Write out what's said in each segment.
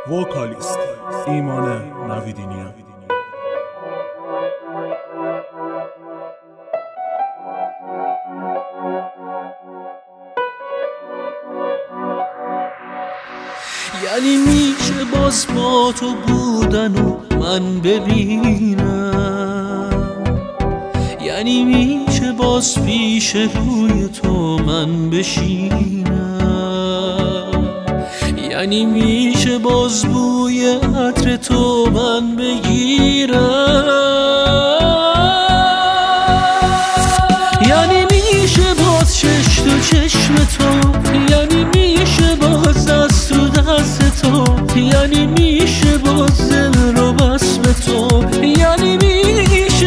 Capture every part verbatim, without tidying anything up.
وکالیست ایمان نویدینیا. یعنی میشه باز با تو بودن و من ببینم، یعنی میشه باز پیش روی تو من بشینم، یعنی میشه باز بوی عطر تو من بگیرم، یعنی میشه باز چش تو چشم تو، یعنی میشه باز دست تو دست تو، یعنی میشه باز دل رو بس به تو، یعنی میشه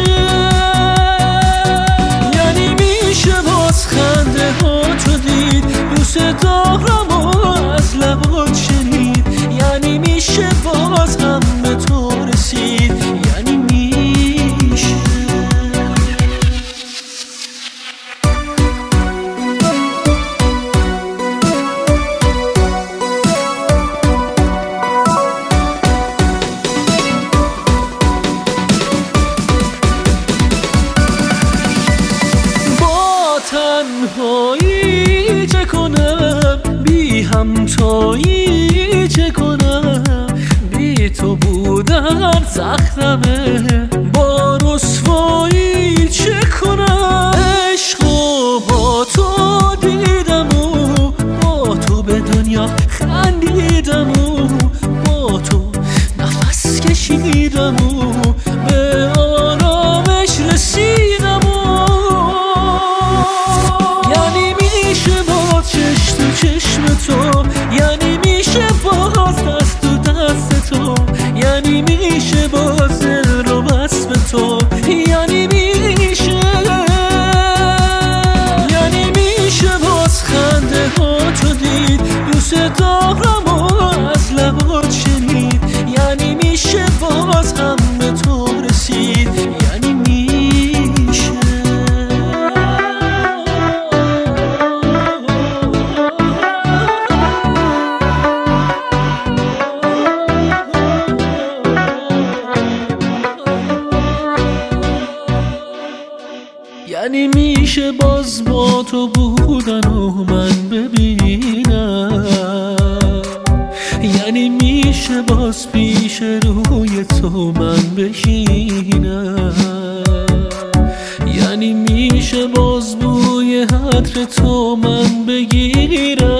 یعنی میشه باز خنده ها تو دید، دوست دارم و از لبات شنید، یعنی میشه باز هم به تو رسید، یعنی میشه تنهایی چه کنم، بی همتایی چه کنم، بی تو بودن سختمه، با رسوایی چه کنم، عشق و با تو دیدم و با تو به دنیا خندیدم و با تو نفس کشیدم و به آرامش رسیدم و چشم تو، یعنی میشه باز دست تو دست تو، یعنی میشه باز دل رو بس به تو، یعنی میشه یعنی میشه باز خنده ها تو دید، دوست دارم و از لبات شنید، یعنی میشه باز هم به تو رسید، یعنی میشه یعنی میشه باز با تو بودن و من ببینم، یعنی میشه باز پیش روی تو من بشینم، یعنی میشه باز بوی عطر تو من بگیرم.